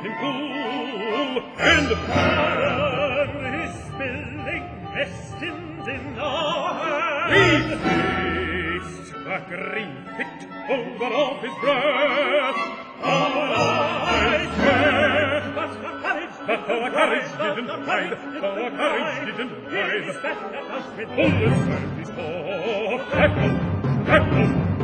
him cool, and the fire is spilling destins in our hands. We taste the green pit over off his breath. I swear, but our courage didn't hide, our courage didn't hide. All the sand is off, echo, echo.